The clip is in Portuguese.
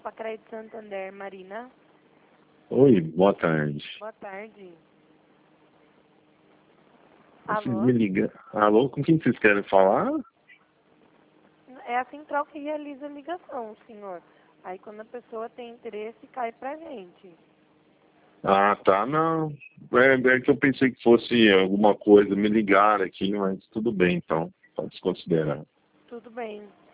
Crédito Santander, Marina. Oi, boa tarde. Boa tarde. Vocês Alô? me ligam. Alô, com quem vocês querem falar? É a central que realiza a ligação, senhor. Aí quando a pessoa tem interesse, cai pra gente. Ah, tá, não. É que eu pensei que fosse alguma coisa, me ligar aqui, mas tudo bem, então. Pode desconsiderar. Tudo bem.